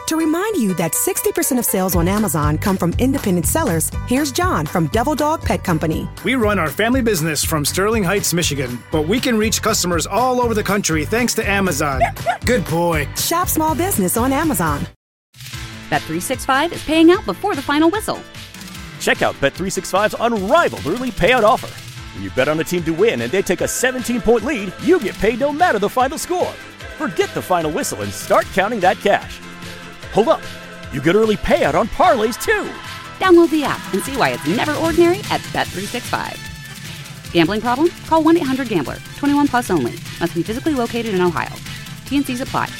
To remind you that 60% of sales on Amazon come from independent sellers, here's John from Devil Dog Pet Company. We run our family business from Sterling Heights, Michigan, but we can reach customers all over the country thanks to Amazon. Good boy. Shop small business on Amazon. Bet365 is paying out before the final whistle. Check out Bet365's unrivaled early payout offer. When you bet on a team to win and they take a 17-point lead, you get paid no matter the final score. Forget the final whistle and start counting that cash. Hold up, you get early payout on parlays too. Download the app and see why it's never ordinary at Bet365. Gambling problem? Call 1-800-GAMBLER. 21 plus only. Must be physically located in Ohio. T&Cs apply.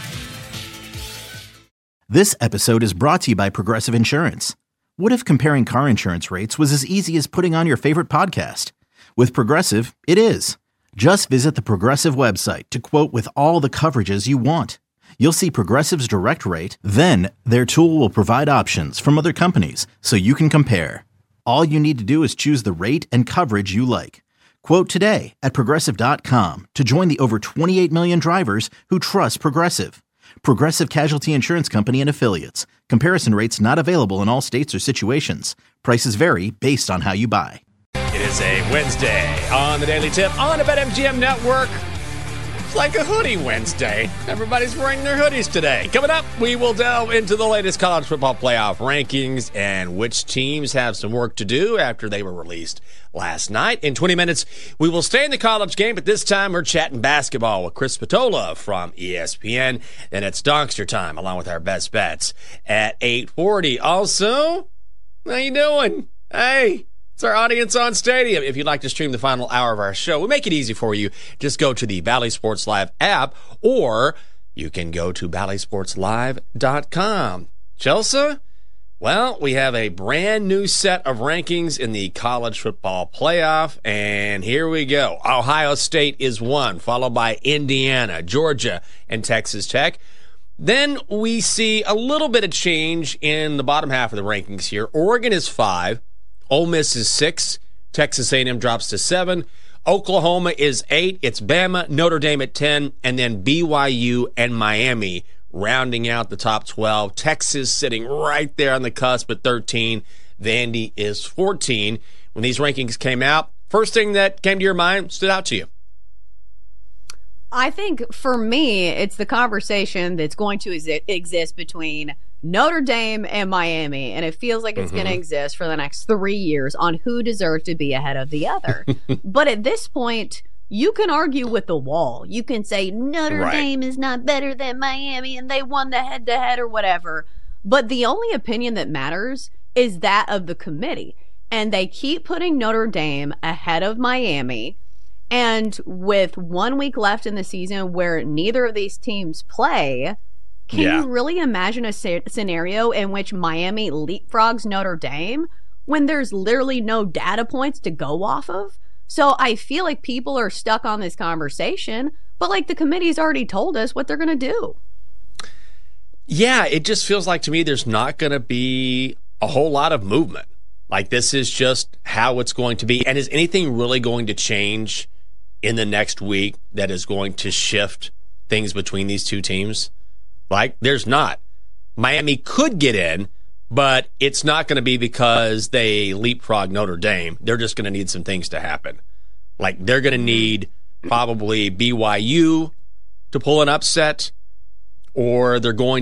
This episode is brought to you by Progressive Insurance. What if comparing car insurance rates was as easy as putting on your favorite podcast? With Progressive, it is. Just visit the Progressive website to quote with all the coverages you want. You'll see Progressive's direct rate, then their tool will provide options from other companies so you can compare. All you need to do is choose the rate and coverage you like. Quote today at Progressive.com to join the over 28 million drivers who trust Progressive. Progressive Casualty Insurance Company and Affiliates. Comparison rates not available in all states or situations. Prices vary based on how you buy. It is a Wednesday on the Daily Tip on the BetMGM Network. It's like a hoodie Wednesday. Everybody's wearing their hoodies today. Coming up, we will delve into the latest college football playoff rankings and which teams have some work to do after they were released last night. In 20 minutes, we will stay in the college game, but this time we're chatting basketball with Chris Spatola from ESPN. And it's Donkster time, along with our best bets at 8:40. Also, how you doing? Hey. It's our audience on Stadium. If you'd like to stream the final hour of our show, we make it easy for you. Just go to the Bally Sports Live app, or you can go to ballysportslive.com. Chelsea, well, we have a brand new set of rankings in the college football playoff, and here we go. Ohio State is 1, followed by Indiana, Georgia, and Texas Tech. Then we see a little bit of change in the bottom half of the rankings here. Oregon is 5. Ole Miss is 6. Texas A&M drops to 7. Oklahoma is 8. It's Bama, Notre Dame at 10, and then BYU and Miami rounding out the top 12. Texas sitting right there on the cusp at 13. Vandy is 14. When these rankings came out, first thing that came to your mind stood out to you? I think for me, it's the conversation that's going to exist between Notre Dame and Miami, and it feels like it's going to exist for the next 3 years on who deserves to be ahead of the other. But at this point, you can argue with the wall. You can say Notre Dame is not better than Miami and they won the head-to-head or whatever. But the only opinion that matters is that of the committee. And they keep putting Notre Dame ahead of Miami. And with 1 week left in the season where neither of these teams play, can you really imagine a scenario in which Miami leapfrogs Notre Dame when there's literally no data points to go off of? So I feel like people are stuck on this conversation, but like the committee's already told us what they're going to do. Yeah, it just feels like to me there's not going to be a whole lot of movement. Like this is just how it's going to be. And is anything really going to change in the next week that is going to shift things between these two teams? Like, there's not. Miami could get in, but it's not going to be because they leapfrog Notre Dame. They're just going to need some things to happen. Like, they're going to need probably BYU to pull an upset, or they're probably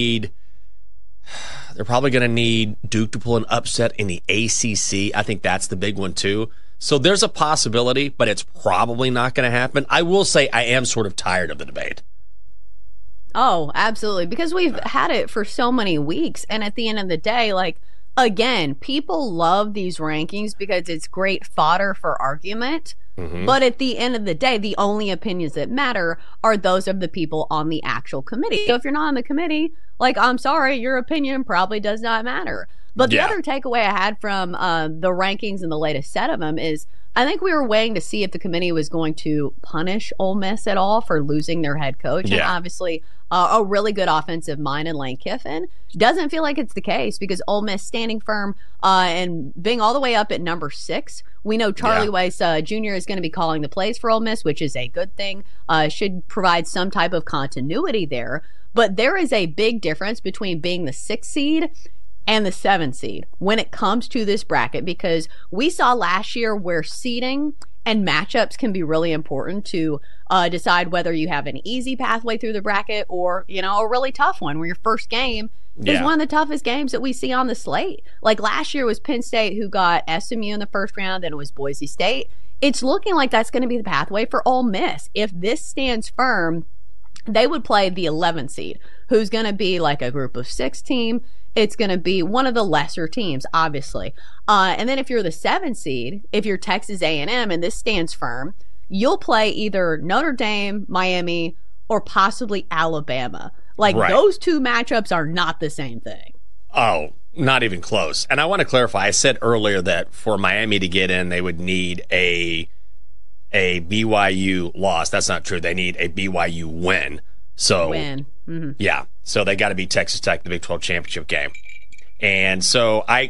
going to need Duke to pull an upset in the ACC. I think that's the big one, too. So there's a possibility, but it's probably not going to happen. I will say I am sort of tired of the debate. Oh, absolutely. Because we've had it for so many weeks. And at the end of the day, like, again, people love these rankings because it's great fodder for argument. But at the end of the day, the only opinions that matter are those of the people on the actual committee. So if you're not on the committee, like, I'm sorry, your opinion probably does not matter. But the other takeaway I had from the rankings and the latest set of them is I think we were waiting to see if the committee was going to punish Ole Miss at all for losing their head coach. Yeah. And obviously a really good offensive mind in Lane Kiffin. Doesn't feel like it's the case because Ole Miss standing firm and being all the way up at number 6. We know Charlie Weiss Jr. is going to be calling the plays for Ole Miss, which is a good thing. Should provide some type of continuity there. But there is a big difference between being the 6th seed and the 7th seed when it comes to this bracket, because we saw last year where seeding and matchups can be really important to decide whether you have an easy pathway through the bracket or, a really tough one where your first game is one of the toughest games that we see on the slate. Like last year was Penn State, who got SMU in the first round, then it was Boise State. It's looking like that's going to be the pathway for Ole Miss. If this stands firm, they would play the 11th seed, who's going to be like a group of 6 team. It's going to be one of the lesser teams, obviously. And then if you're the 7th seed, if you're Texas A&M and this stands firm, you'll play either Notre Dame, Miami, or possibly Alabama. Those two matchups are not the same thing. Oh, not even close. And I want to clarify, I said earlier that for Miami to get in, they would need a BYU loss. That's not true. They need a BYU win. So yeah, so they got to beat Texas Tech in the Big 12 championship game. And so I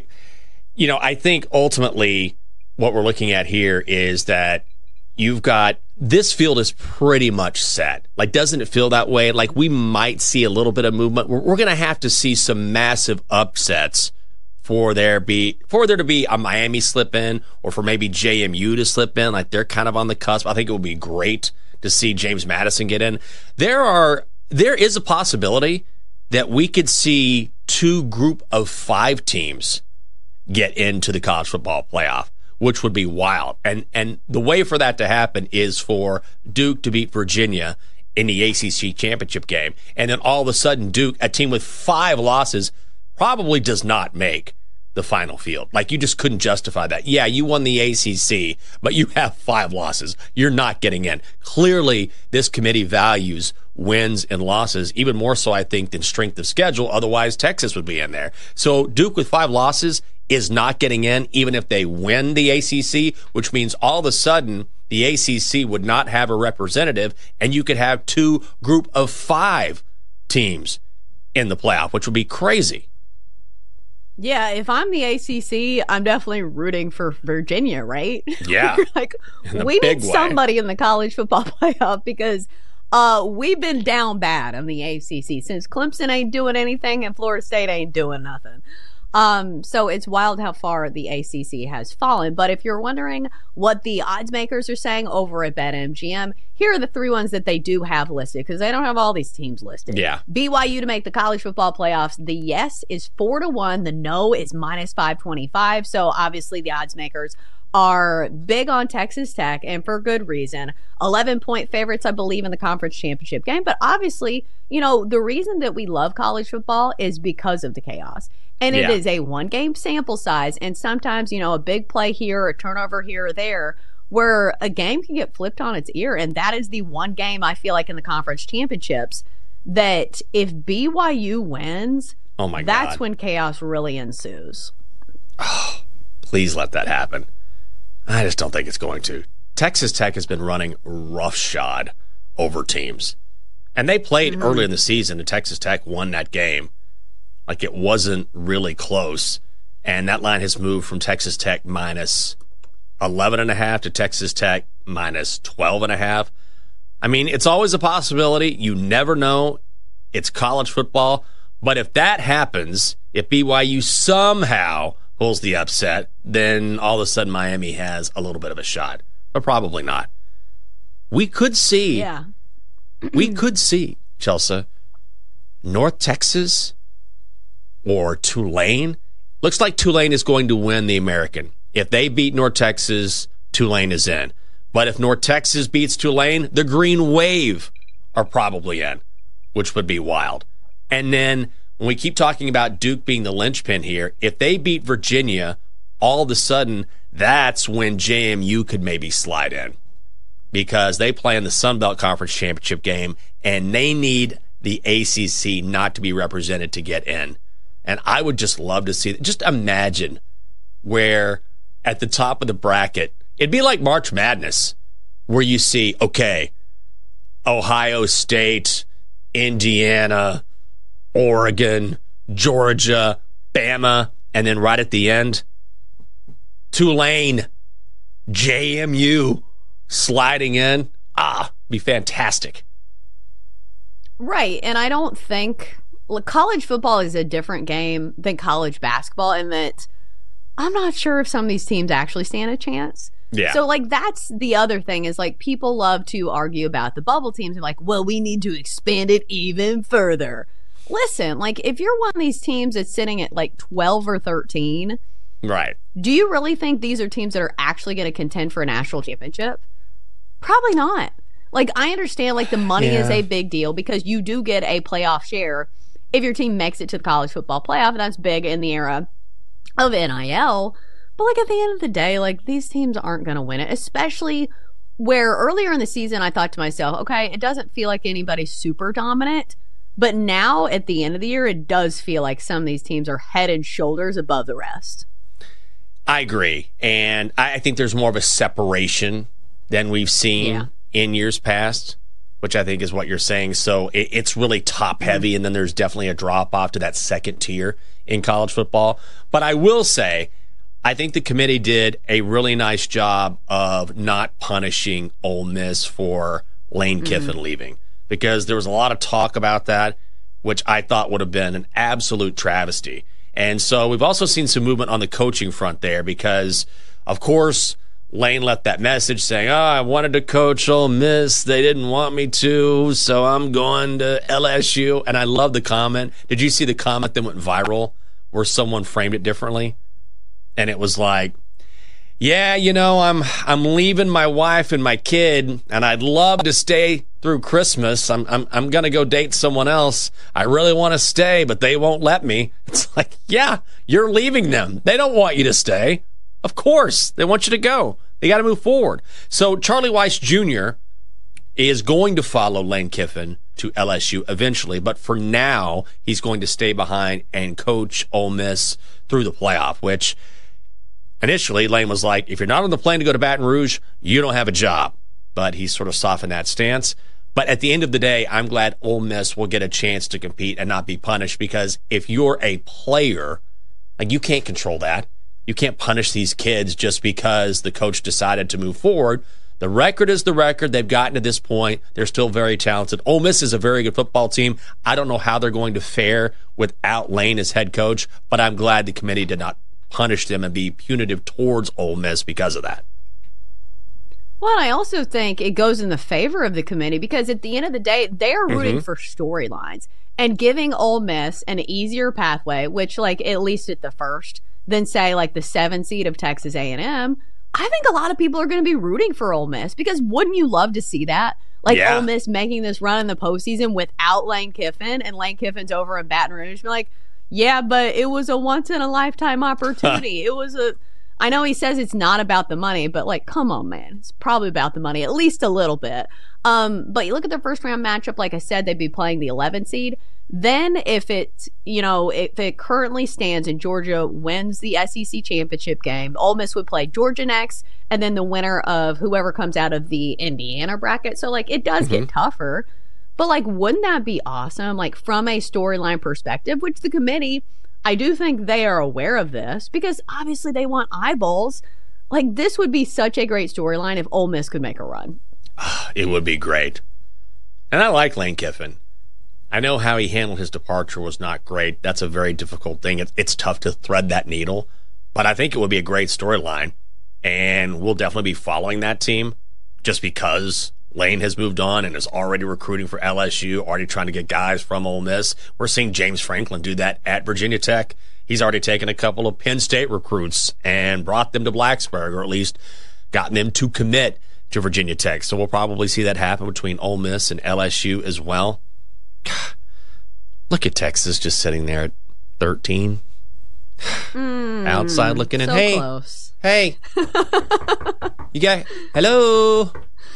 think ultimately what we're looking at here is that you've got this field is pretty much set. Doesn't it feel that way? We might see a little bit of movement. We're going to have to see some massive upsets for there to be a Miami slip in, or for maybe JMU to slip in. They're kind of on the cusp. I think it would be great to see James Madison get in. There is a possibility that we could see 2 group of 5 teams get into the college football playoff, which would be wild. And the way for that to happen is for Duke to beat Virginia in the ACC championship game. And then all of a sudden Duke, a team with 5 losses, probably does not make the final field. You just couldn't justify that. Yeah, you won the ACC, but you have 5 losses. You're not getting in. Clearly, this committee values wins and losses, even more so, I think, than strength of schedule. Otherwise, Texas would be in there. So Duke with 5 losses is not getting in, even if they win the ACC, which means all of a sudden the ACC would not have a representative, and you could have 2 group of 5 teams in the playoff, which would be crazy. Yeah, if I'm the ACC, I'm definitely rooting for Virginia, right? Yeah. We need somebody in the college football playoff because we've been down bad in the ACC since Clemson ain't doing anything and Florida State ain't doing nothing. So it's wild how far the ACC has fallen. But if you're wondering what the odds makers are saying over at BetMGM, here are the 3 ones that they do have listed, because they don't have all these teams listed. Yeah. BYU to make the college football playoffs. The yes is 4-1. The no is -525. So obviously the odds makers are big on Texas Tech, and for good reason. 11-point favorites, I believe, in the conference championship game. But obviously, the reason that we love college football is because of the chaos. And it is a 1-game sample size. And sometimes, a big play here, a turnover here or there, where a game can get flipped on its ear. And that is the one game I feel like in the conference championships that if BYU wins, that's when chaos really ensues. Oh, please let that happen. I just don't think it's going to. Texas Tech has been running roughshod over teams. And they played earlier in the season, and Texas Tech won that game. It wasn't really close. And that line has moved from Texas Tech -11.5 to Texas Tech -12.5. I mean, it's always a possibility. You never know. It's college football. But if that happens, if BYU somehow pulls the upset, then all of a sudden Miami has a little bit of a shot. But probably not. We could see, Chelsea, North Texas or Tulane. Looks like Tulane is going to win the American. If they beat North Texas, Tulane is in. But if North Texas beats Tulane, the Green Wave are probably in, which would be wild. And then when we keep talking about Duke being the linchpin here, if they beat Virginia, all of a sudden, that's when JMU could maybe slide in, because they play in the Sun Belt Conference Championship game, and they need the ACC not to be represented to get in. And I would just love to see, just imagine where at the top of the bracket, It'd be like March Madness, where you see, okay, Ohio State, Indiana, Oregon, Georgia, Bama, and then right at the end, Tulane, JMU sliding in. Be fantastic. Right, and I don't think college football is a different game than college basketball in that I'm not sure if some of these teams actually stand a chance. Yeah. So, like, that's the other thing is, like, people love to argue about the bubble teams and, like, well, we need to expand it even further. Listen, like, if you're one of these teams that's sitting at, like, 12 or 13, right? Do you really think these are teams that are actually going to contend for a national championship? Probably not. Like, I understand, like, the money is a big deal because you do get a playoff share if your team makes it to the college football playoff, and that's big in the era of NIL. But, like, at the end of the day, like, these teams aren't going to win it, especially where earlier in the season I thought to myself, okay, it doesn't feel like anybody's super dominant, but now at the end of the year, it does feel like some of these teams are head and shoulders above the rest. I agree. And I think there's more of a separation than we've seen in years past, which I think is what you're saying. So it's really top heavy, and then there's definitely a drop off to that second tier in college football. But I will say, I think the committee did a really nice job of not punishing Ole Miss for Lane Kiffin leaving, because there was a lot of talk about that, which I thought would have been an absolute travesty. And so we've also seen some movement on the coaching front there because, of course, Lane left that message saying, I wanted to coach Ole Miss. They didn't want me to, so I'm going to LSU. And I love the comment. Did you see the comment that went viral where someone framed it differently? And it was like, yeah, you know, I'm leaving my wife and my kid, and I'd love to stay through Christmas. I'm going to go date someone else. I really want to stay, but they won't let me. It's like, yeah, you're leaving them. They don't want you to stay. Of course, they want you to go. They got to move forward. So Charlie Weis Jr. is going to follow Lane Kiffin to LSU eventually, but for now, he's going to stay behind and coach Ole Miss through the playoff, which initially Lane was like, if you're not on the plane to go to Baton Rouge, you don't have a job. But he sort of softened that stance. But at the end of the day, I'm glad Ole Miss will get a chance to compete and not be punished, because if you're a player, like, you can't control that. You can't punish these kids just because the coach decided to move forward. The record is the record. They've gotten to this point. They're still very talented. Ole Miss is a very good football team. I don't know how they're going to fare without Lane as head coach, but I'm glad the committee did not punish them and be punitive towards Ole Miss because of that. Well, I also think it goes in the favor of the committee because at the end of the day, they're rooting for storylines and giving Ole Miss an easier pathway, which, like, at least at the first, than say like the 7 seed of Texas A&M. I think a lot of people are going to be rooting for Ole Miss because wouldn't you love to see that? Like, Ole Miss making this run in the postseason without Lane Kiffin, and Lane Kiffin's over in Baton Rouge. Be like, yeah, but it was a once-in-a-lifetime opportunity. I know he says it's not about the money, but, like, come on, man. It's probably about the money, at least a little bit. But you look at their first-round matchup, like I said, they'd be playing the 11 seed. Then if it currently stands and Georgia wins the SEC championship game, Ole Miss would play Georgia next, and then the winner of whoever comes out of the Indiana bracket. So, like, it does get tougher. But, like, wouldn't that be awesome? Like, from a storyline perspective, which the committee, I do think they are aware of this because obviously they want eyeballs. Like, this would be such a great storyline if Ole Miss could make a run. It would be great. And I like Lane Kiffin. I know how he handled his departure was not great. That's a very difficult thing. It's tough to thread that needle. But I think it would be a great storyline. And we'll definitely be following that team just because Lane has moved on and is already recruiting for LSU, already trying to get guys from Ole Miss. We're seeing James Franklin do that at Virginia Tech. He's already taken a couple of Penn State recruits and brought them to Blacksburg, or at least gotten them to commit to Virginia Tech. So we'll probably see that happen between Ole Miss and LSU as well. God, look at Texas just sitting there at 13. Outside looking in. So hey, close. Hey. You got, hello.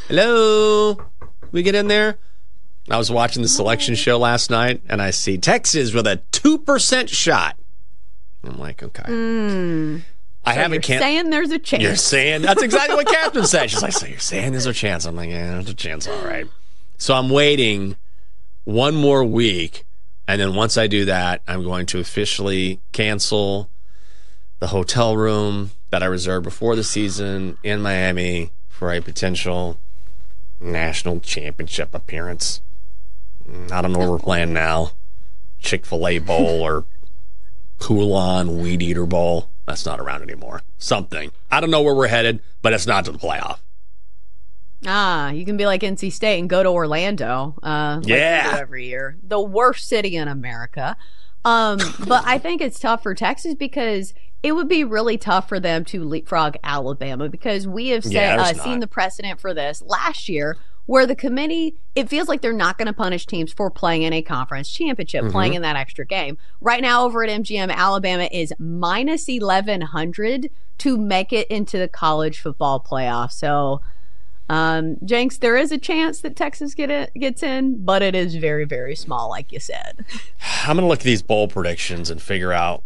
We get in there. I was watching the selection show last night, and I see Texas with a 2% shot. I'm like, okay. I haven't saying there's a chance. You're saying that's exactly what Catherine said. She's like, so you're saying there's a chance? I'm like, yeah, there's a chance, all right. So I'm waiting one more week, and then once I do that, I'm going to officially cancel the hotel room that I reserved before the season in Miami for a potential national championship appearance. I don't know where we're playing now. Chick-fil-A Bowl or Coulon Weed Eater Bowl. That's not around anymore. Something. I don't know where we're headed, but it's not to the playoff. You can be like NC State and go to Orlando. Like we do every year. The worst city in America. But I think it's tough for Texas because it would be really tough for them to leapfrog Alabama because we have seen the precedent for this last year where the committee, it feels like they're not going to punish teams for playing in a conference championship, playing in that extra game. Right now over at MGM, Alabama is minus 1,100 to make it into the college football playoff. So, Jenks, there is a chance that Texas gets in, but it is very, very small, like you said. I'm going to look at these bowl predictions and figure out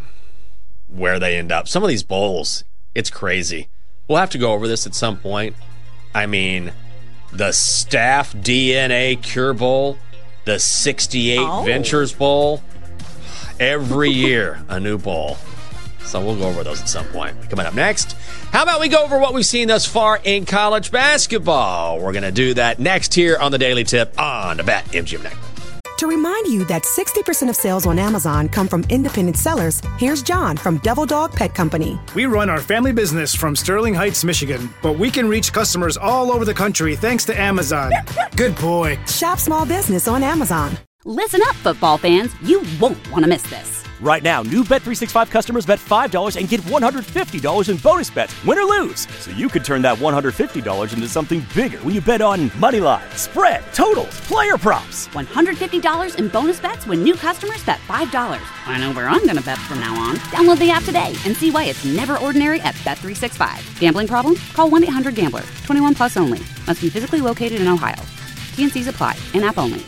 where they end up. Some of these bowls, it's crazy. We'll have to go over this at some point. I mean, the Staff DNA Cure Bowl, the 68 Ventures Bowl. Every year, a new bowl. So we'll go over those at some point. Coming up next, how about we go over what we've seen thus far in college basketball? We're going to do that next here on the Daily Tip on the BetMGM Network. To remind you that 60% of sales on Amazon come from independent sellers, here's John from Devil Dog Pet Company. We run our family business from Sterling Heights, Michigan, but we can reach customers all over the country thanks to Amazon. Good boy. Shop small business on Amazon. Listen up, football fans. You won't want to miss this. Right now, new Bet365 customers bet $5 and get $150 in bonus bets, win or lose. So you could turn that $150 into something bigger when you bet on money line, spread, totals, player props. $150 in bonus bets when new customers bet $5. I know where I'm going to bet from now on. Download the app today and see why it's never ordinary at Bet365. Gambling problem? Call 1-800-GAMBLER. 21 plus only. Must be physically located in Ohio. T&Cs apply. In-app only.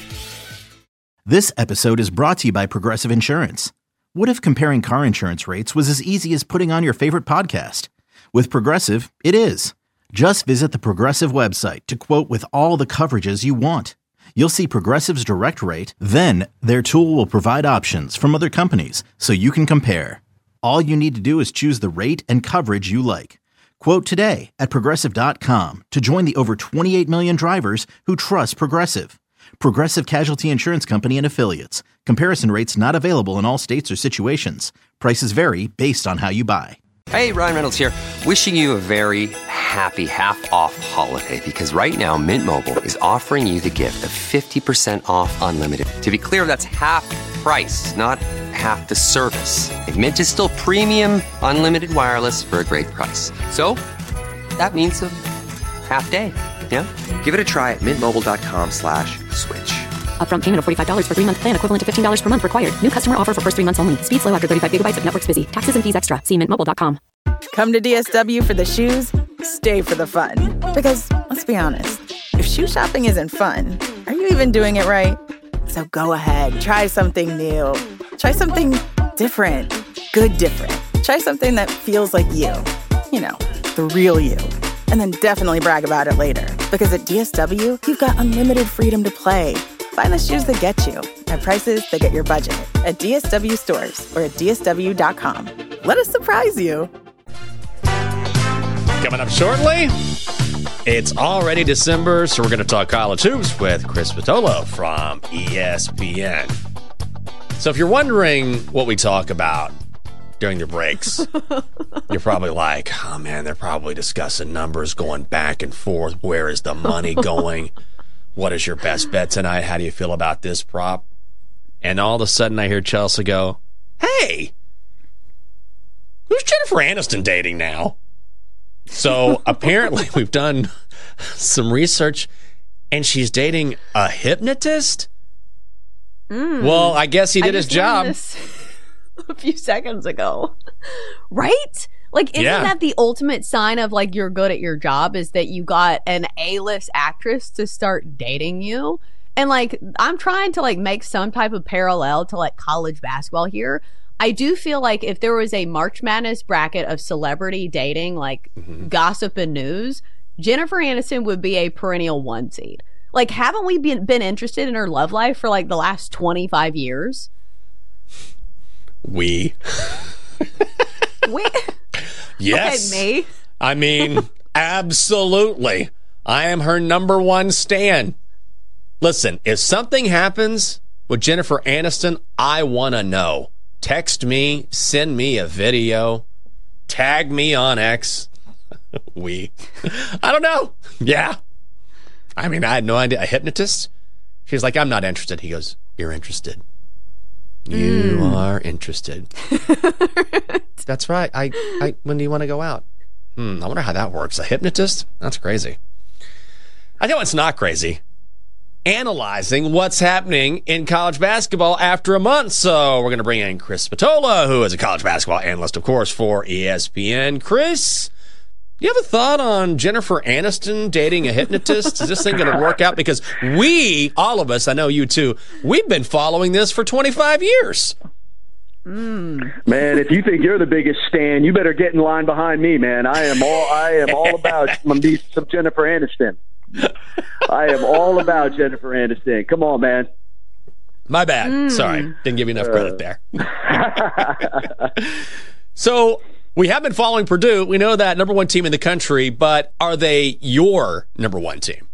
This episode is brought to you by Progressive Insurance. What if comparing car insurance rates was as easy as putting on your favorite podcast? With Progressive, it is. Just visit the Progressive website to quote with all the coverages you want. You'll see Progressive's direct rate, then their tool will provide options from other companies so you can compare. All you need to do is choose the rate and coverage you like. Quote today at Progressive.com to join the over 28 million drivers who trust Progressive. Progressive Casualty Insurance Company and Affiliates. Comparison rates not available in all states or situations. Prices vary based on how you buy. Hey, Ryan Reynolds here. Wishing you a very happy half-off holiday because right now Mint Mobile is offering you the gift of 50% off unlimited. To be clear, that's half price, not half the service. And Mint is still premium unlimited wireless for a great price. So that means a half day. Yeah? Give it a try at mintmobile.com/switch. Upfront payment of $45 for 3-month plan equivalent to $15 per month required. New customer offer for first 3 months only. Speed slow after 35 gigabytes if network's busy. Taxes and fees extra. See mintmobile.com. Come to DSW for the shoes, stay for the fun. Because, let's be honest, if shoe shopping isn't fun, are you even doing it right? So go ahead, try something new. Try something different. Good different. Try something that feels like you. You know, the real you. And then definitely brag about it later. Because at DSW, you've got unlimited freedom to play. Find the shoes that get you at prices that get your budget at DSW stores or at DSW.com. Let us surprise you. Coming up shortly, it's already December, so we're going to talk college hoops with Chris Patolo from ESPN. So if you're wondering what we talk about during the breaks, you're probably like, oh man, they're probably discussing numbers going back and forth. Where is the money going? What is your best bet tonight? How do you feel about this prop? And all of a sudden I hear Chelsea go, hey, who's Jennifer Aniston dating now? So apparently we've done some research and she's dating a hypnotist? Well, I guess he did his job. A few seconds ago. Right? Like, isn't that the ultimate sign of, like, you're good at your job is that you got an A-list actress to start dating you? And like, I'm trying to like make some type of parallel to like college basketball here. I do feel like if there was a March Madness bracket of celebrity dating, like gossip and news, Jennifer Aniston would be a perennial 1 seed. Like, haven't we been interested in her love life for like the last 25 years? We? Yes. Okay, me? I mean, absolutely. I am her number one stan. Listen, if something happens with Jennifer Aniston, I want to know. Text me, send me a video, tag me on X. I don't know. Yeah. I mean, I had no idea. A hypnotist? She's like, I'm not interested. He goes, you're interested. You are interested. That's right. When do you want to go out? I wonder how that works. A hypnotist? That's crazy. I know it's not crazy. Analyzing what's happening in college basketball after a month. So we're going to bring in Chris Spatola, who is a college basketball analyst, of course, for ESPN. Chris, do you have a thought on Jennifer Aniston dating a hypnotist? Is this thing going to work out? Because we, all of us, I know you too, we've been following this for 25 years. Man, if you think you're the biggest stan, you better get in line behind me, man. I am all about some Jennifer Aniston. I am all about Jennifer Aniston. Come on, man. My bad. Sorry. Didn't give you enough credit there. So we have been following Purdue. We know that number one team in the country, but are they your number one team?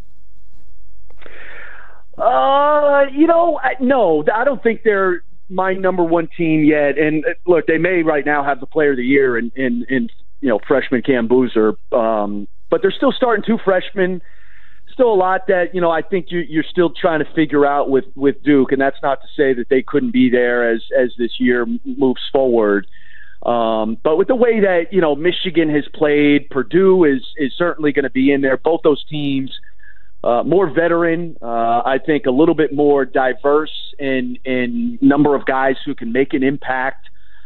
No, I don't think they're my number one team yet. And look, they may right now have the player of the year in freshman Cam Boozer. But they're still starting 2 freshmen. Still a lot that, I think you're still trying to figure out with Duke. And that's not to say that they couldn't be there as this year moves forward. But with the way that, Michigan has played, Purdue is certainly going to be in there. Both those teams, more veteran, I think a little bit more diverse in number of guys who can make an impact.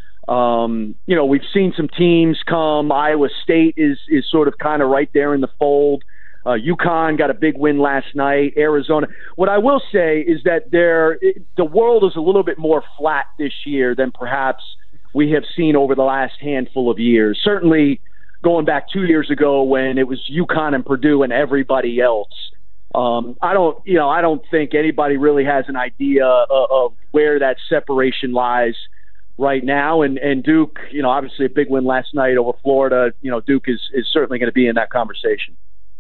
We've seen some teams come. Iowa State is sort of kind of right there in the fold. UConn got a big win last night. Arizona. What I will say is that the world is a little bit more flat this year than perhaps we have seen over the last handful of years. Certainly going back 2 years ago when it was UConn and Purdue and everybody else. I don't think anybody really has an idea of where that separation lies right now, and Duke, obviously a big win last night over Florida. Duke is certainly going to be in that conversation.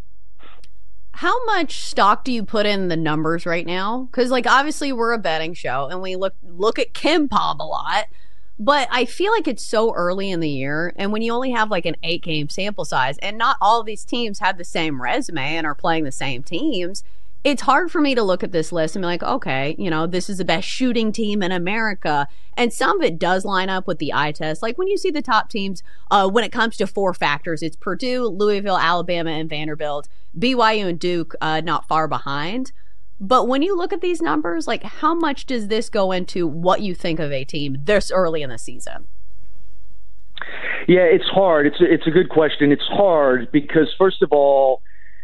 How much stock do you put in the numbers right now? Because, obviously we're a betting show, and we look at KenPom a lot, but I feel like it's so early in the year, and when you only have an 8-game sample size, and not all of these teams have the same resume and are playing the same teams, it's hard for me to look at this list and be like, okay, this is the best shooting team in America. And some of it does line up with the eye test. Like when you see the top teams, when it comes to 4 factors, it's Purdue, Louisville, Alabama, and Vanderbilt, BYU and Duke not far behind. But when you look at these numbers, how much does this go into what you think of a team this early in the season? Yeah, it's hard. It's a good question. It's hard because, first of all,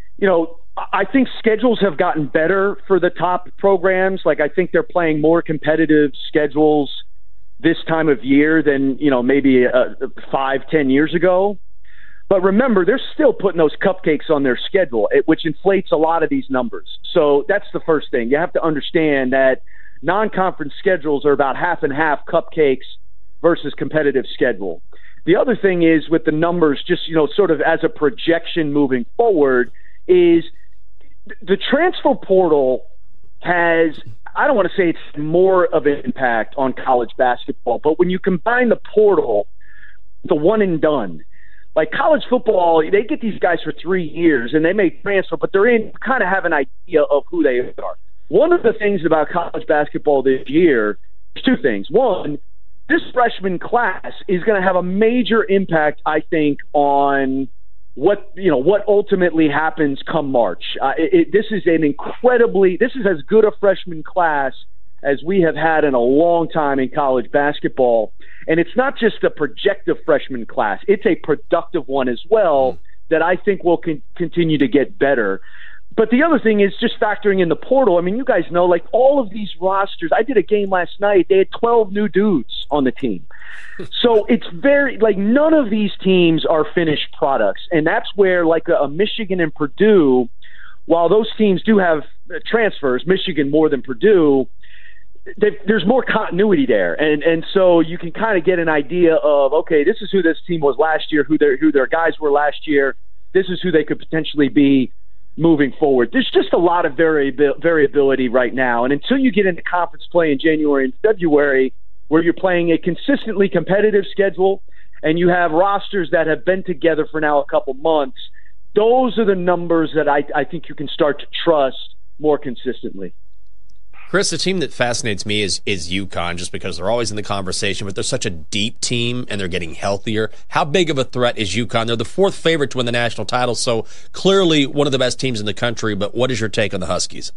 I think schedules have gotten better for the top programs. I think they're playing more competitive schedules this time of year than, maybe 5-10 years ago. But remember, they're still putting those cupcakes on their schedule, which inflates a lot of these numbers. So that's the first thing. You have to understand that non-conference schedules are about half and half cupcakes versus competitive schedule. The other thing is with the numbers, just, sort of as a projection moving forward, is the transfer portal has, I don't want to say it's more of an impact on college basketball, but when you combine the portal, the one and done, college football, they get these guys for 3 years and they may transfer, but kind of have an idea of who they are. One of the things about college basketball this year is 2 things. One, this freshman class is going to have a major impact, I think, on what ultimately happens come March. This is as good a freshman class as we have had in a long time in college basketball. And it's not just a projective freshman class. It's a productive one as well that I think will continue to get better. But the other thing is just factoring in the portal. I mean, you guys know, like, all of these rosters, I did a game last night, they had 12 new dudes on the team. So it's very, like, none of these teams are finished products. And that's where, like, a Michigan and Purdue, while those teams do have transfers, Michigan more than Purdue, there's more continuity there. And so you can kind of get an idea of, okay, this is who this team was last year, who their guys were last year. This is who they could potentially be moving forward. There's just a lot of variability right now. And until you get into conference play in January and February, where you're playing a consistently competitive schedule and you have rosters that have been together for now a couple months, those are the numbers that I think you can start to trust more consistently. Chris, the team that fascinates me is UConn, just because they're always in the conversation, but they're such a deep team and they're getting healthier. How big of a threat is UConn? They're the fourth favorite to win the national title, so clearly one of the best teams in the country, but what is your take on the Huskies?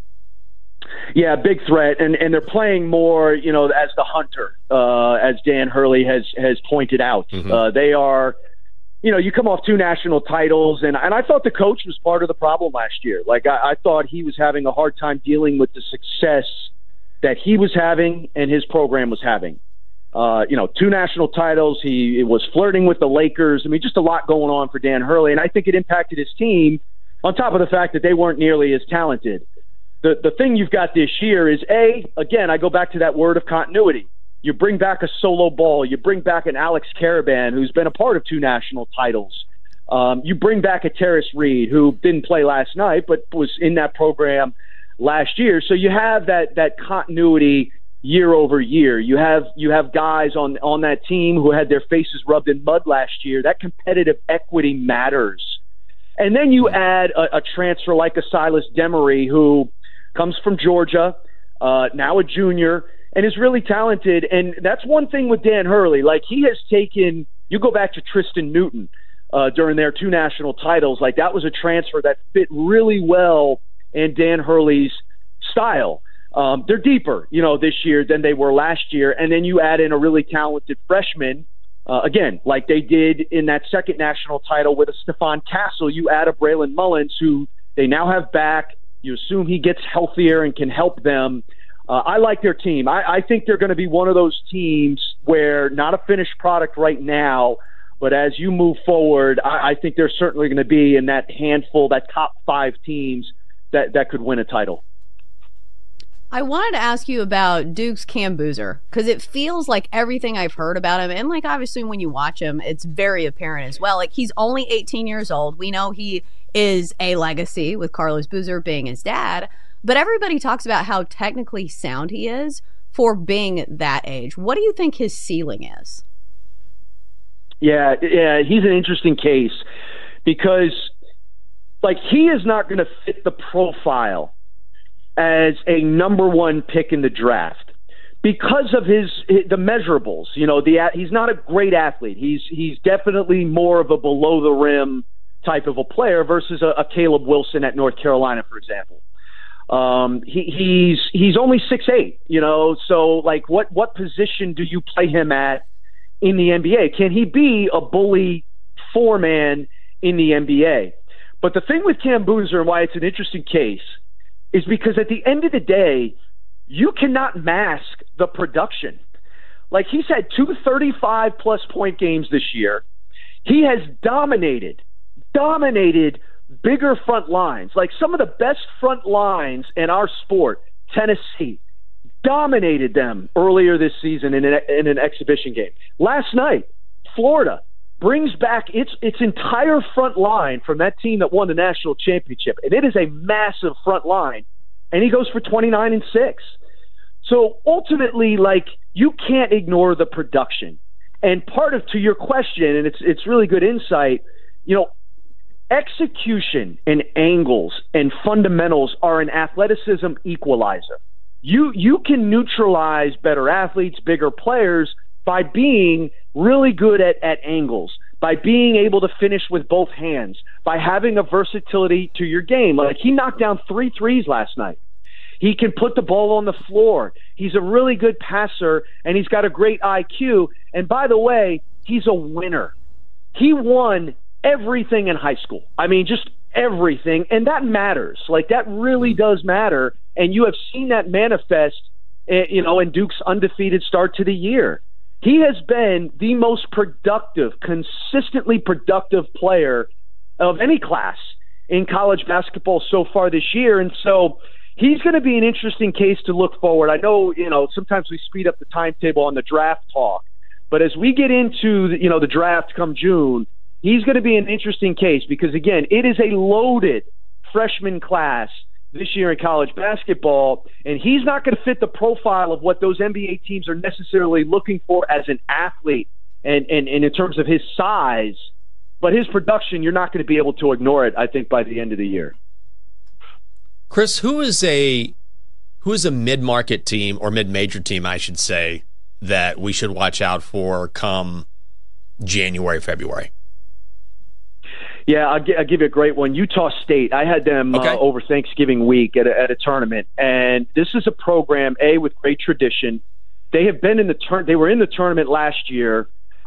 Yeah, big threat, and they're playing more, as the hunter, as Dan Hurley has pointed out. Mm-hmm. They are, you come off 2 national titles, and I thought the coach was part of the problem last year. Like, I thought he was having a hard time dealing with the success that he was having and his program was having. 2 national titles, he was flirting with the Lakers. I mean, just a lot going on for Dan Hurley, and I think it impacted his team, on top of the fact that they weren't nearly as talented. The thing you've got this year is, again, I go back to that word of continuity. You bring back a solo ball. You bring back an Alex Caravan, who's been a part of 2 national titles. You bring back a Terrace Reed, who didn't play last night, but was in that program last year. So you have that continuity year over year. You have guys on that team who had their faces rubbed in mud last year. That competitive equity matters. And then you add a transfer like a Silas Demery, who comes from Georgia, now a junior, and is really talented. And that's one thing with Dan Hurley. Like, he has taken – you go back to Tristan Newton during their 2 national titles. Like, that was a transfer that fit really well in Dan Hurley's style. They're deeper, this year than they were last year. And then you add in a really talented freshman, again, like they did in that 2nd national title with a Stephon Castle. You add a Braylon Mullins, who they now have back. You assume he gets healthier and can help them. I like their team. I think they're going to be one of those teams where, not a finished product right now, but as you move forward, I think they're certainly going to be in that handful, that top 5 teams that could win a title. I wanted to ask you about Duke's Cam Boozer, because it feels like everything I've heard about him, and like obviously when you watch him, it's very apparent as well. Like, he's only 18 years old. We know he is a legacy with Carlos Boozer being his dad, but everybody talks about how technically sound he is for being that age. What do you think his ceiling is? Yeah, he's an interesting case because, like, he is not going to fit the profile as a number 1 pick in the draft because of the measurables. He's not a great athlete. He's definitely more of a below the rim type of a player versus a Caleb Wilson at North Carolina, for example. He's only 6'8", so like what position do you play him at in the NBA? Can he be a bully 4-man in the NBA? But the thing with Cam Boozer and why it's an interesting case is because at the end of the day, you cannot mask the production. Like, he's had 2 35-plus point games this year. He has dominated bigger front lines. Like, some of the best front lines in our sport, Tennessee, dominated them earlier this season in an exhibition game. Last night, Florida brings back its entire front line from that team that won the national championship, and it is a massive front line, and he goes for 29 and 6. So ultimately, like, you can't ignore the production. And part of, to your question, and it's really good insight, execution and angles and fundamentals are an athleticism equalizer. You can neutralize better athletes, bigger players, by being really good at angles, by being able to finish with both hands, by having a versatility to your game. Like, he knocked down 3 threes last night. He can put the ball on the floor. He's a really good passer, and he's got a great IQ. And by the way, he's a winner. He won everything in high school. I mean, just everything, and that matters. Like, that really does matter, and you have seen that manifest, in Duke's undefeated start to the year. He has been the most productive, consistently productive player of any class in college basketball so far this year, and so he's going to be an interesting case to look forward. I know, sometimes we speed up the timetable on the draft talk, but as we get into, the draft come June, he's going to be an interesting case because, again, it is a loaded freshman class this year in college basketball, and he's not going to fit the profile of what those NBA teams are necessarily looking for as an athlete and in terms of his size. But his production, you're not going to be able to ignore it, I think, by the end of the year. Chris, who is a mid-market team or mid-major team, I should say, that we should watch out for come January, February? Yeah, I'll give you a great one. Utah State. I had them over Thanksgiving week at a tournament, and this is a program with great tradition. They have been in the They were in the tournament last year.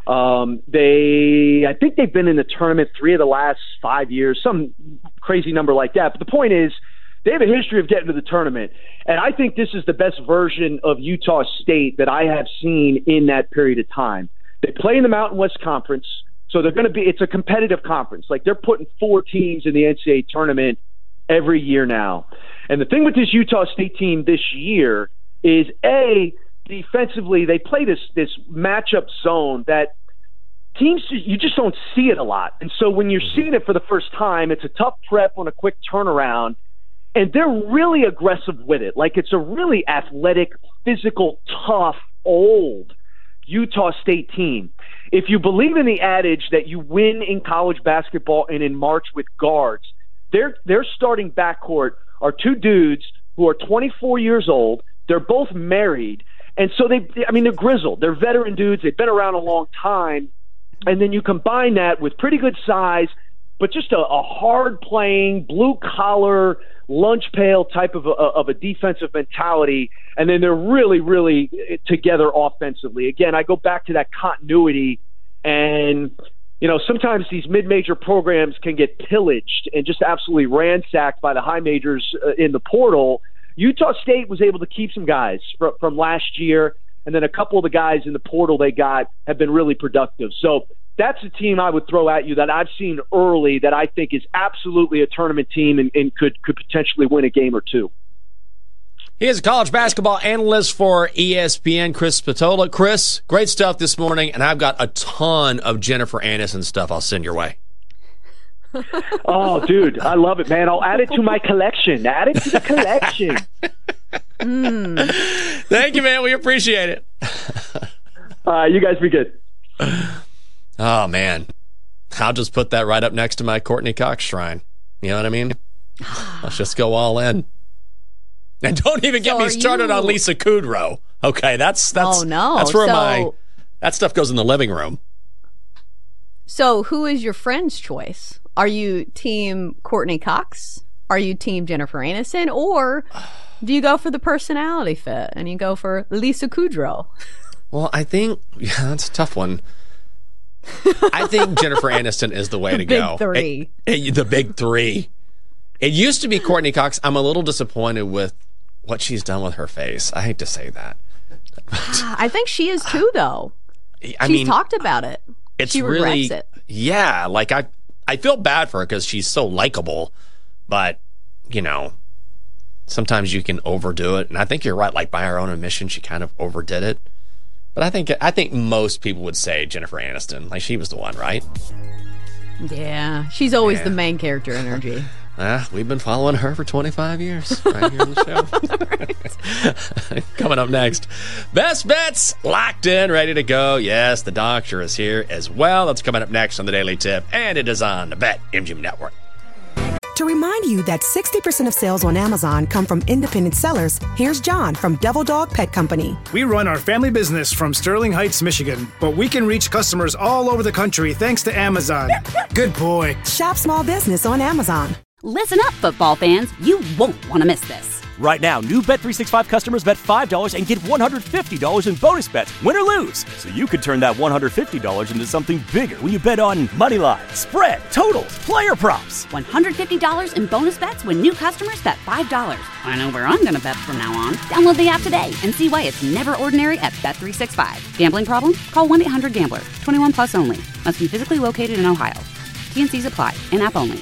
I think they've been in the tournament 3 of the last 5 years, some crazy number like that. But the point is, they have a history of getting to the tournament, and I think this is the best version of Utah State that I have seen in that period of time. They play in the Mountain West Conference. So it's a competitive conference. Like, they're putting 4 teams in the NCAA tournament every year now. And the thing with this Utah State team this year is, defensively, they play this matchup zone that teams, you just don't see it a lot. And so when you're seeing it for the first time, it's a tough prep on a quick turnaround, and they're really aggressive with it. Like, it's a really athletic, physical, tough, old Utah State team. If you believe in the adage that you win in college basketball and in March with guards, their starting backcourt are 2 dudes who are 24 years old. They're both married, and so they're grizzled. They're veteran dudes. They've been around a long time, and then you combine that with pretty good size, but just a hard-playing, blue-collar, lunch pail type of a defensive mentality, and then they're really, really together offensively. Again, I go back to that continuity, and sometimes these mid-major programs can get pillaged and just absolutely ransacked by the high majors in the portal. Utah State was able to keep some guys from last year, and then a couple of the guys in the portal they got have been really productive. So that's a team I would throw at you that I've seen early that I think is absolutely a tournament team and could potentially win a game or 2. He is a college basketball analyst for ESPN, Chris Spatola. Chris, great stuff this morning, and I've got a ton of Jennifer Aniston stuff I'll send your way. Oh, dude, I love it, man. I'll add it to my collection. Add it to the collection. Thank you, man. We appreciate it. You guys be good. Oh, man. I'll just put that right up next to my Courtney Cox shrine. You know what I mean? Let's just go all in. And don't even get me started on Lisa Kudrow. Okay, that's where that stuff goes in the living room. So who is your friend's choice? Are you team Courtney Cox? Are you team Jennifer Aniston? Or do you go for the personality fit and you go for Lisa Kudrow? Well, I think that's a tough one. I think Jennifer Aniston is the way to go. The big three. It used to be Courtney Cox. I'm a little disappointed with what she's done with her face. I hate to say that. I think she is too, though. She's talked about it. She regrets it. Yeah, like I feel bad for her because she's so likable, but sometimes you can overdo it. And I think you're right. Like, by her own admission, she kind of overdid it. But I think most people would say Jennifer Aniston. Like, she was the one, right? Yeah, she's always the main character energy. We've been following her for 25 years right here on the show. Coming up next, Best Bets locked in, ready to go. Yes, the doctor is here as well. That's coming up next on the Daily Tip, and it is on the BetMGM Network. To remind you that 60% of sales on Amazon come from independent sellers, here's John from Devil Dog Pet Company. We run our family business from Sterling Heights, Michigan, but we can reach customers all over the country thanks to Amazon. Good boy. Shop small business on Amazon. Listen up, football fans. You won't want to miss this. Right now, new Bet365 customers bet $5 and get $150 in bonus bets, win or lose. So you could turn that $150 into something bigger when you bet on money line, spread, totals, player props. $150 in bonus bets when new customers bet $5. I know where I'm going to bet from now on. Download the app today and see why it's never ordinary at Bet365. Gambling problem? Call 1-800-GAMBLER. 21 plus only. Must be physically located in Ohio. T&Cs apply. In-app only.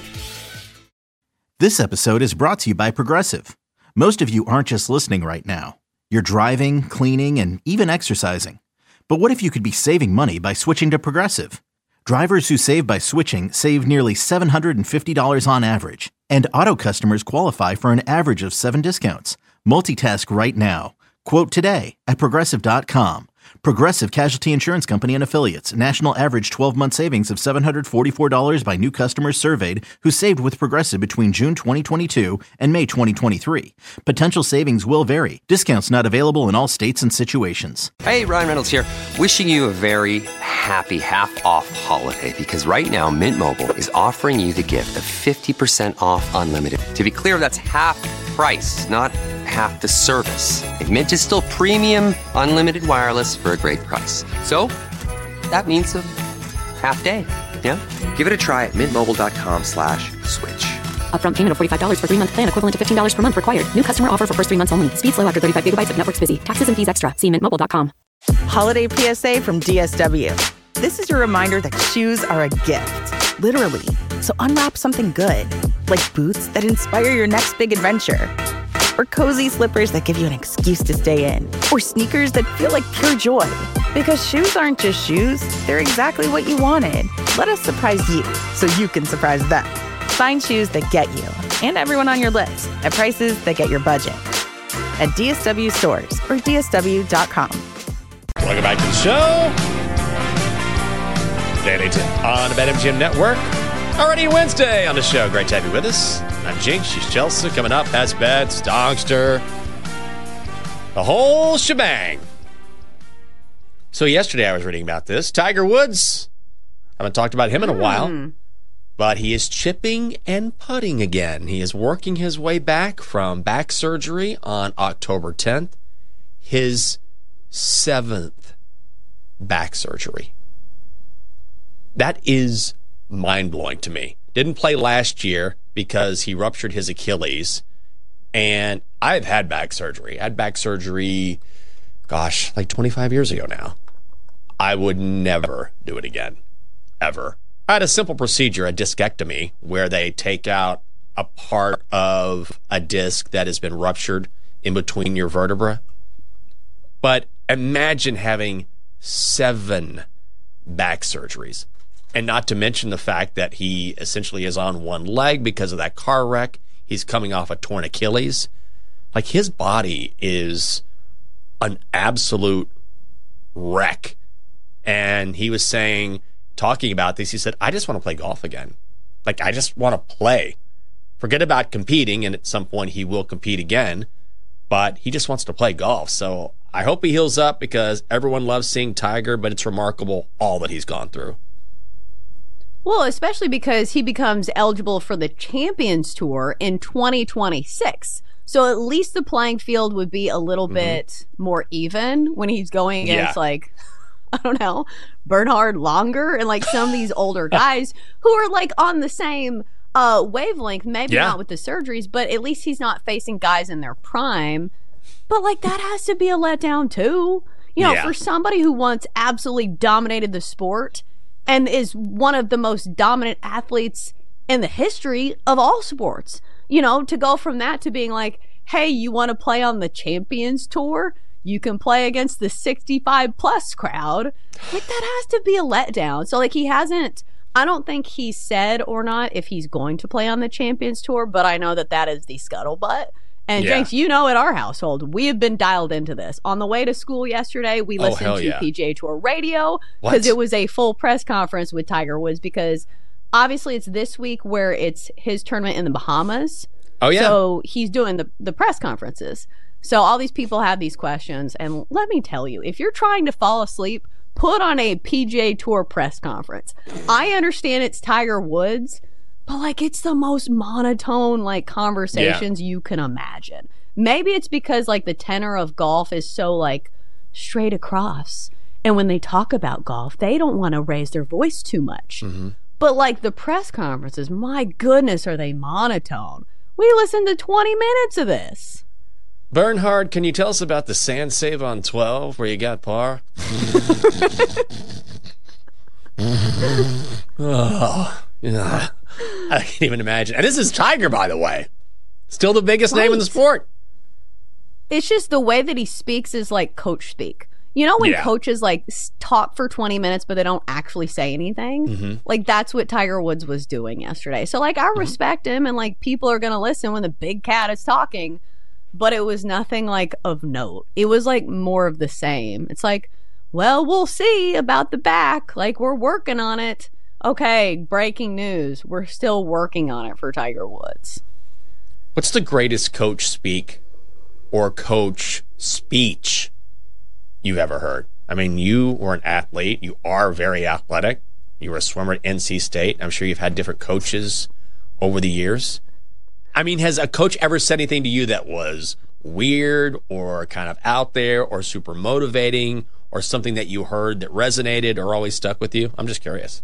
This episode is brought to you by Progressive. Most of you aren't just listening right now. You're driving, cleaning, and even exercising. But what if you could be saving money by switching to Progressive? Drivers who save by switching save nearly $750 on average. And auto customers qualify for an average of 7 discounts. Multitask right now. Quote today at Progressive.com. Progressive Casualty Insurance Company and Affiliates. National average 12-month savings of $744 by new customers surveyed who saved with Progressive between June 2022 and May 2023. Potential savings will vary. Discounts not available in all states and situations. Hey, Ryan Reynolds here. Wishing you a very happy half-off holiday because right now Mint Mobile is offering you the gift of 50% off unlimited. To be clear, that's half price, not half the service. And Mint is still premium unlimited wireless for a great price. So that means a half day. Yeah? Give it a try at mintmobile.com/switch. Upfront payment of $45 for 3-month plan equivalent to $15 per month required. New customer offer for first 3 months only. Speed slow after 35 gigabytes if network's busy. Taxes and fees extra. See mintmobile.com. Holiday PSA from DSW. This is your reminder that shoes are a gift, literally. So unwrap something good, like boots that inspire your next big adventure, or cozy slippers that give you an excuse to stay in, or sneakers that feel like pure joy. Because shoes aren't just shoes, they're exactly what you wanted. Let us surprise you so you can surprise them. Find shoes that get you and everyone on your list at prices that get your budget. At DSW stores or DSW.com. Welcome back to the show. Danny Tim on the BetMGM Network. Already Wednesday on the show. Great to have you with us. I'm Jinx. She's Chelsea. Coming up, Best Bets, Dogster, the whole shebang. So yesterday I was reading about this. Tiger Woods. I haven't talked about him in a while. But he is chipping and putting again. He is working his way back from back surgery on October 10th. His 7th back surgery. That is mind-blowing to me. Didn't play last year because he ruptured his Achilles. And I've had back surgery. I had back surgery, like 25 years ago now. I would never do it again. Ever. I had a simple procedure, a discectomy, where they take out a part of a disc that has been ruptured in between your vertebrae. But imagine having 7 back surgeries. And not to mention the fact that he essentially is on one leg because of that car wreck. He's coming off a torn Achilles. Like, his body is an absolute wreck. And he was talking about this, he said, I just want to play golf again. Like, I just want to play. Forget about competing, and at some point he will compete again. But he just wants to play golf. So I hope he heals up because everyone loves seeing Tiger, but it's remarkable all that he's gone through. Well, especially because he becomes eligible for the Champions Tour in 2026. So at least the playing field would be a little bit more even when he's going against, I don't know, Bernhard Langer and some of these older guys who are on the same wavelength, maybe not with the surgeries, but at least he's not facing guys in their prime. But that has to be a letdown too. You know, for somebody who once absolutely dominated the sport and is one of the most dominant athletes in the history of all sports, to go from that to being hey, you want to play on the Champions Tour? You can play against the 65 plus crowd. That has to be a letdown. So he hasn't, I don't think he said or not if he's going to play on the Champions Tour, but I know that is the scuttlebutt. And Jenks, at our household, we have been dialed into this. On the way to school yesterday, we listened to PGA Tour radio because it was a full press conference with Tiger Woods because obviously it's this week where it's his tournament in the Bahamas. Oh, yeah. So he's doing the press conferences. So all these people have these questions. And let me tell you, if you're trying to fall asleep, put on a PGA Tour press conference. I understand it's Tiger Woods, but it's the most monotone conversations you can imagine. maybe it's because like the tenor of golf is so like straight across. And when they talk about golf, they don't want to raise their voice too much. Mm-hmm. But like the press conferences, my goodness, are they monotone? We listened to 20 minutes of this. Bernhard, can you tell us about the sand save on 12 where you got par? Oh, yeah. I can't even imagine. And this is Tiger, by the way. Still the biggest name in the sport. It's just the way that he speaks is like coach speak. You know when coaches like talk for 20 minutes but they don't actually say anything? Mm-hmm. Like that's what Tiger Woods was doing yesterday. So like I respect him and like people are going to listen when the big cat is talking, but it was nothing like of note. It was like more of the same. It's like, well, we'll see about the back. Like we're working on it. Okay, breaking news. We're still working on it for Tiger Woods. What's the greatest coach speak or coach speech you've ever heard? I mean, you were an athlete. You are very athletic. You were a swimmer at NC State. I'm sure you've had different coaches over the years. I mean, has a coach ever said anything to you that was weird or kind of out there or super motivating or something that you heard that resonated or always stuck with you? I'm just curious.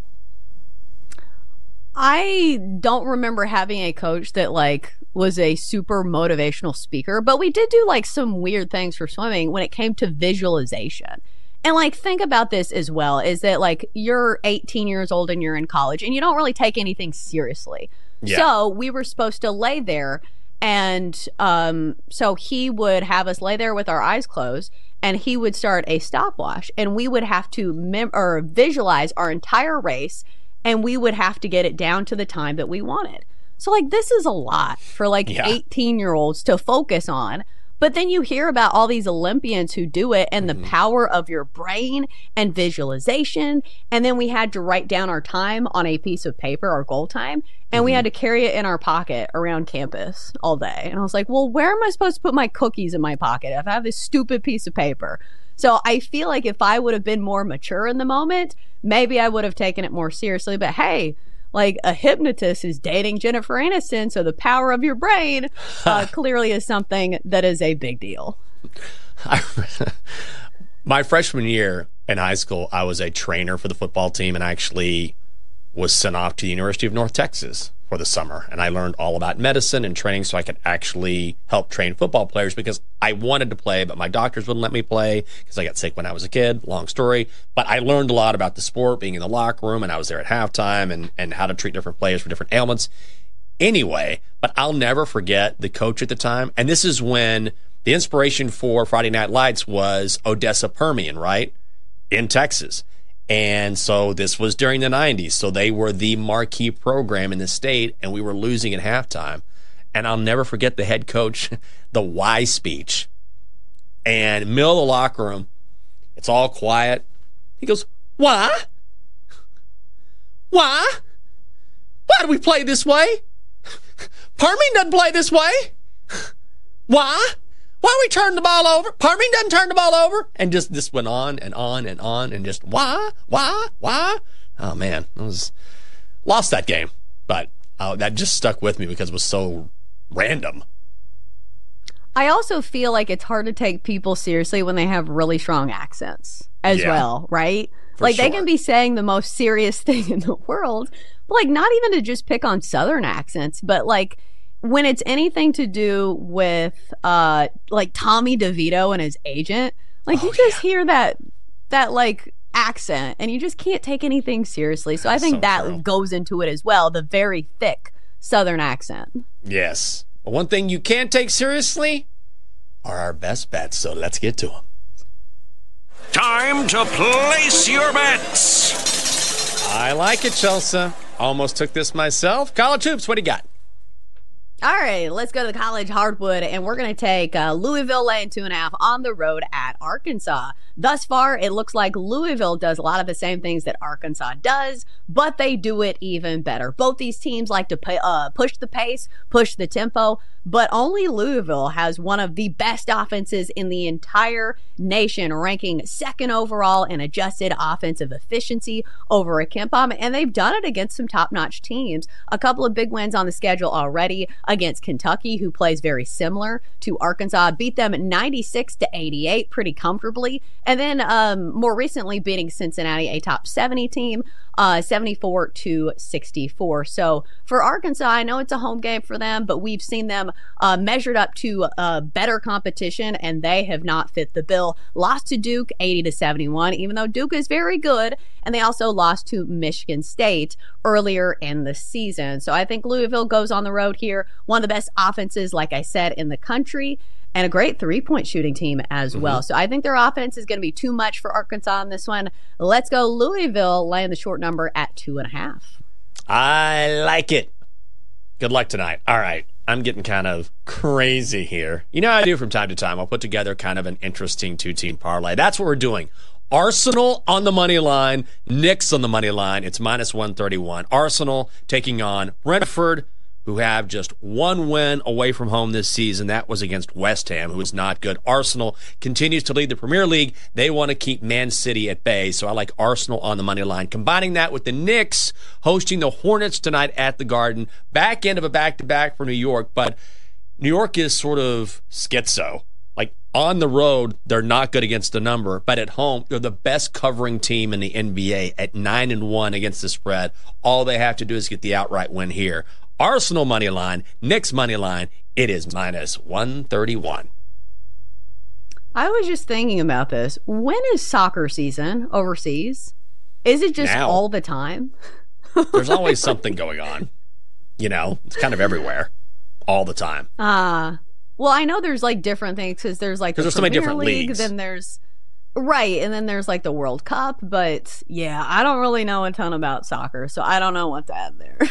I don't remember having a coach that like was a super motivational speaker, but we did do like some weird things for swimming when it came to visualization. And like think about this as well, is that like you're 18 years old and you're in college and you don't really take anything seriously. Yeah. So we were supposed to lay there, and so he would have us lay there with our eyes closed, and he would start a stopwatch, and we would have to visualize our entire race, and we would have to get it down to the time that we wanted. So like this is a lot for like 18-year-olds to focus on. But then you hear about all these Olympians who do it and the power of your brain and visualization. And then we had to write down our time on a piece of paper, our goal time, and we had to carry it in our pocket around campus all day. And I was like, well, where am I supposed to put my cookies in my pocket if I have this stupid piece of paper? So I feel like if I would have been more mature in the moment, maybe I would have taken it more seriously. But hey, like a hypnotist is dating Jennifer Aniston, so the power of your brain clearly is something that is a big deal. My freshman year in high school, I was a trainer for the football team and I actually was sent off to the University of North Texas for the summer. And I learned all about medicine and training so I could actually help train football players because I wanted to play, but my doctors wouldn't let me play because I got sick when I was a kid. Long story. But I learned a lot about the sport, being in the locker room, and I was there at halftime and how to treat different players for different ailments. Anyway, but I'll never forget the coach at the time. And this is when the inspiration for Friday Night Lights was Odessa Permian, right? In Texas. And so this was during the 90s. So they were the marquee program in the state, and we were losing at halftime. And I'll never forget the head coach, the why speech. And middle of the locker room, it's all quiet. He goes, why? Why? Why do we play this way? Permian doesn't play this way. Why? Why we turn the ball over? Permian doesn't turn the ball over. And just this went on and on and on and just why? Oh man, lost that game, but that just stuck with me because it was so random. I also feel like it's hard to take people seriously when they have really strong accents as well, right? Like they can be saying the most serious thing in the world, but like not even to just pick on Southern accents, but like when it's anything to do with like Tommy DeVito and his agent, like you just hear that like accent and you just can't take anything seriously. So I think that goes into it as well, the very thick Southern accent. Yes. But one thing you can't take seriously are our best bets, so let's get to them. Time to place your bets. I like it, Chelsea. Almost took this myself. College hoops, what do you got? All right, let's go to the college hardwood, and we're going to take Louisville laying 2.5 on the road at Arkansas. thus far, it looks like Louisville does a lot of the same things that Arkansas does, but they do it even better. Both these teams like to push the pace, push the tempo, but only Louisville has one of the best offenses in the entire nation, ranking second overall in adjusted offensive efficiency over a KenPom, and they've done it against some top-notch teams. A couple of big wins on the schedule already against Kentucky, who plays very similar to Arkansas, beat them 96-88 pretty comfortably, and then more recently beating Cincinnati, a top 70 team, 74-64. So for Arkansas, I know it's a home game for them, but we've seen them measured up to better competition, and they have not fit the bill. Lost to Duke 80-71, even though Duke is very good, and they also lost to Michigan State earlier in the season. So I think Louisville goes on the road here. One of the best offenses, like I said, in the country, and a great three-point shooting team as well. So I think their offense is going to be too much for Arkansas in this one. Let's go Louisville, laying the short number at 2.5. I like it. Good luck tonight. All right. I'm getting kind of crazy here. You know how I do from time to time. I'll put together kind of an interesting two-team parlay. That's what we're doing. Arsenal on the money line, Knicks on the money line. It's minus 131. Arsenal taking on Brentford, who have just one win away from home this season. That was against West Ham, who is not good. Arsenal continues to lead the Premier League. They want to keep Man City at bay, so I like Arsenal on the money line. Combining that with the Knicks hosting the Hornets tonight at the Garden. Back end of a back-to-back for New York, but New York is sort of schizo. Like, on the road, they're not good against the number, but at home, they're the best covering team in the NBA at 9-1 against the spread. All they have to do is get the outright win here. Arsenal money line, Knicks money line, it is minus 131. I was just thinking about this. When is soccer season overseas? Is it just all the time? There's always something going on. You know, it's kind of everywhere, all the time. Well, I know there's like different things because there's like the so many different League, leagues. Then there's and then there's like the World Cup. But yeah, I don't really know a ton about soccer, so I don't know what to add there.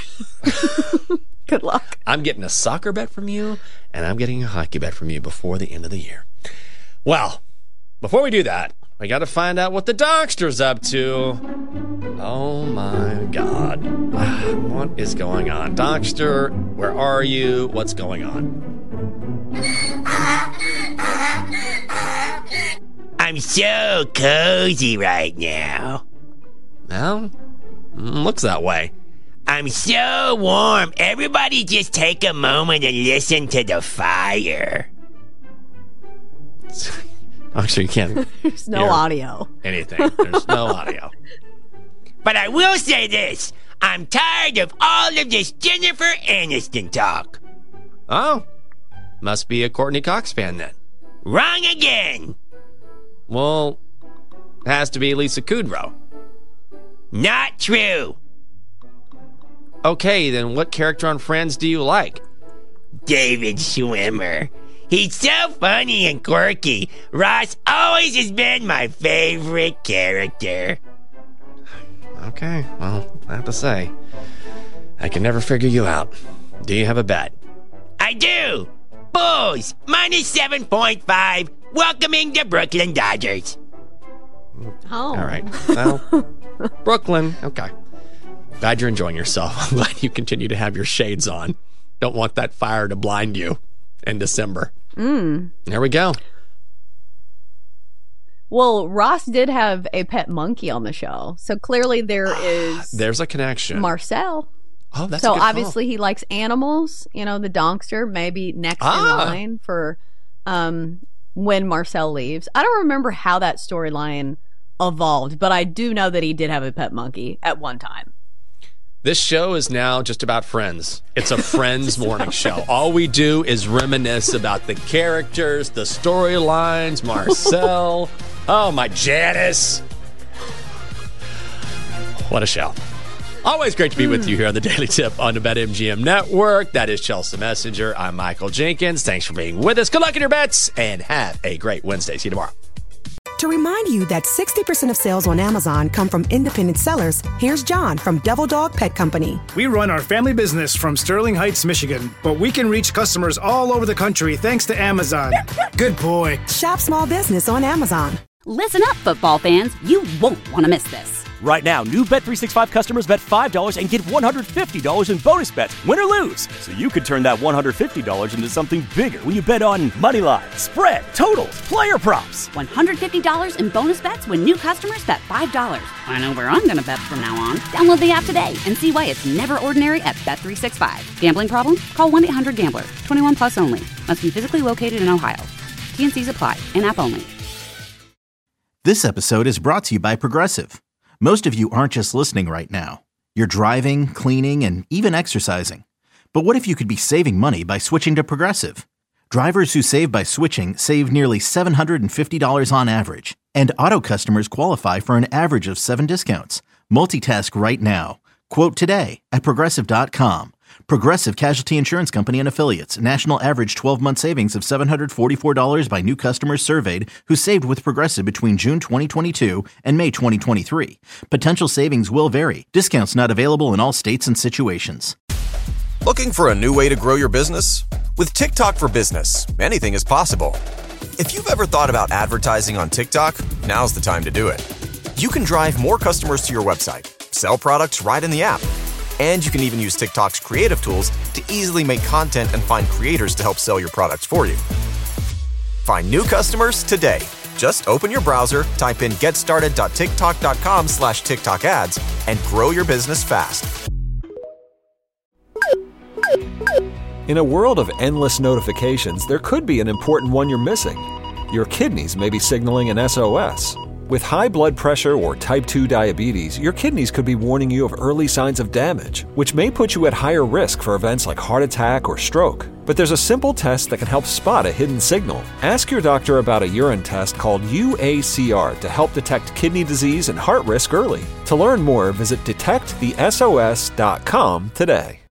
Good luck. I'm getting a soccer bet from you, and I'm getting a hockey bet from you before the end of the year. Well, before we do that, we got to find out what the Dockster's up to. Oh my God. What is going on? Dockster, where are you? What's going on? I'm so cozy right now. Well, looks that way. I'm so warm. Everybody just take a moment and listen to the fire. Actually, you can't. There's no audio. Anything. There's no audio. But I will say this. I'm tired of all of this Jennifer Aniston talk. Oh. Must be a Courtney Cox fan then. Wrong again. Well, it has to be Lisa Kudrow. Not true. Okay, then what character on Friends do you like? David Schwimmer. He's so funny and quirky. Ross always has been my favorite character. Okay, well, I have to say, I can never figure you out. Do you have a bet? I do. Bulls, minus 7.5, welcoming the Brooklyn Dodgers. Oh. All right. Well, Brooklyn. Okay. Glad you're enjoying yourself. I'm glad you continue to have your shades on. Don't want that fire to blind you in December. There we go. Well, Ross did have a pet monkey on the show, so clearly there's a connection. Marcel. Oh, that's so a good obviously he likes animals. You know, the Donkster maybe next in line for when Marcel leaves. I don't remember how that storyline evolved, but I do know that he did have a pet monkey at one time. This show is now just about Friends. It's a Friends morning show. All we do is reminisce about the characters, the storylines, Marcel. Oh, my Janice. What a show. Always great to be with you here on the Daily Tip on the BetMGM Network. That is Chelsea Messenger. I'm Michael Jenkins. Thanks for being with us. Good luck in your bets, and have a great Wednesday. See you tomorrow. To remind you that 60% of sales on Amazon come from independent sellers, here's John from Devil Dog Pet Company. We run our family business from Sterling Heights, Michigan, but we can reach customers all over the country thanks to Amazon. Good boy. Shop small business on Amazon. Listen up, football fans. You won't want to miss this. Right now, new Bet365 customers bet $5 and get $150 in bonus bets, win or lose. So you could turn that $150 into something bigger when you bet on money line, spread, totals, player props. $150 in bonus bets when new customers bet $5. I know where I'm going to bet from now on. Download the app today and see why it's never ordinary at Bet365. Gambling problem? Call 1-800-GAMBLER. 21 plus only. Must be physically located in Ohio. T&Cs apply. In-app only. This episode is brought to you by Progressive. Most of you aren't just listening right now. You're driving, cleaning, and even exercising. But what if you could be saving money by switching to Progressive? Drivers who save by switching save nearly $750 on average. And auto customers qualify for an average of 7 discounts. Multitask right now. Quote today at Progressive.com. Progressive Casualty Insurance Company and Affiliates. National average 12-month savings of $744 by new customers surveyed who saved with Progressive between June 2022 and May 2023. Potential savings will vary. Discounts not available in all states and situations. Looking for a new way to grow your business? With TikTok for Business, anything is possible. If you've ever thought about advertising on TikTok, now's the time to do it. You can drive more customers to your website, sell products right in the app, and you can even use TikTok's creative tools to easily make content and find creators to help sell your products for you. Find new customers today. Just open your browser, type in getstarted.tiktok.com/TikTok ads, and grow your business fast. In a world of endless notifications, there could be an important one you're missing. Your kidneys may be signaling an SOS. With high blood pressure or type 2 diabetes, your kidneys could be warning you of early signs of damage, which may put you at higher risk for events like heart attack or stroke. But there's a simple test that can help spot a hidden signal. Ask your doctor about a urine test called UACR to help detect kidney disease and heart risk early. To learn more, visit detectthesos.com today.